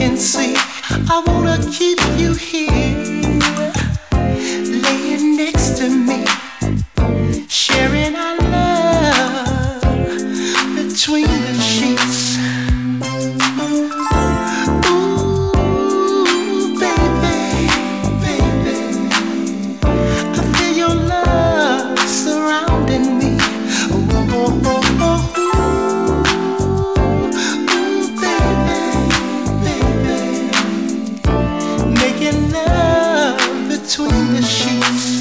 and see. I wanna keep you here, laying next to me, sharing our love between the sheets. Ooh, baby, baby, I feel your love surrounding me. Oh, oh, oh, oh. Between the sheets.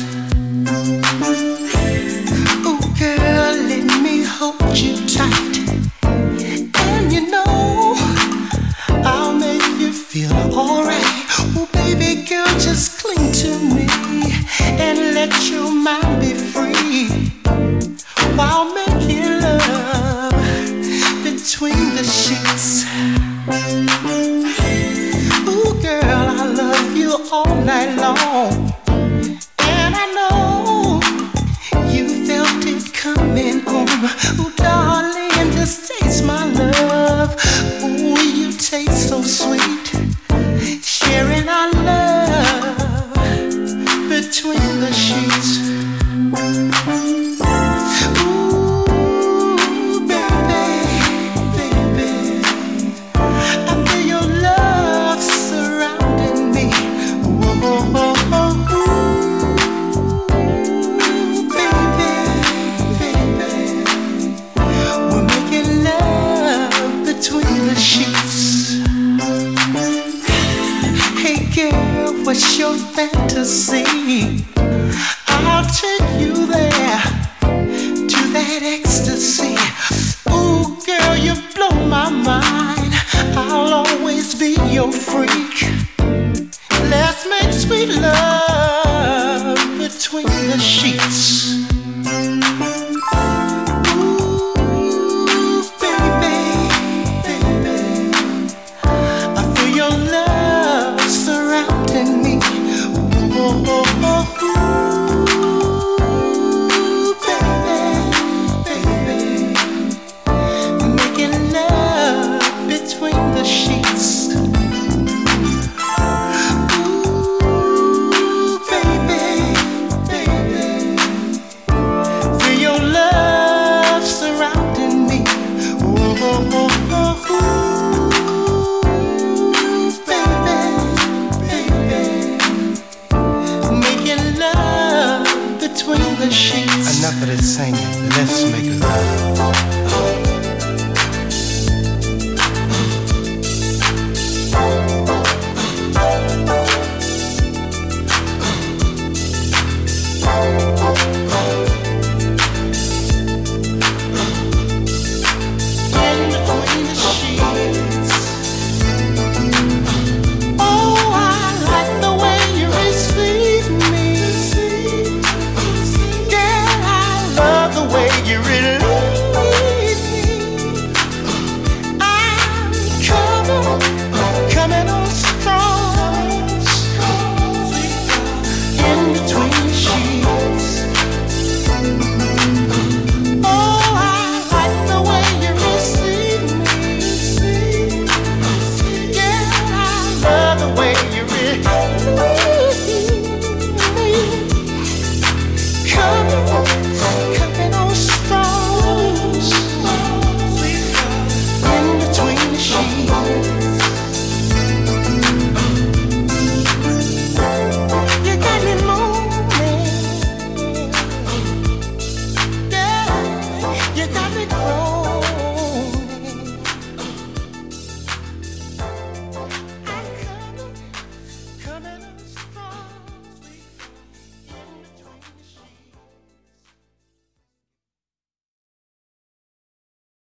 Oh girl, let me hold you tight. And you know I'll make you feel alright. Oh baby girl, just cling to me and let your mind be free while making love between the sheets. Ooh girl, I love you all night long. And I know you felt it coming on. Ooh darling, just taste my love. Ooh, you taste so sweet, sharing our love between the sheets. What's your fantasy? I'll take you there to that ecstasy. Ooh, girl, you blow my mind. I'll always be your friend.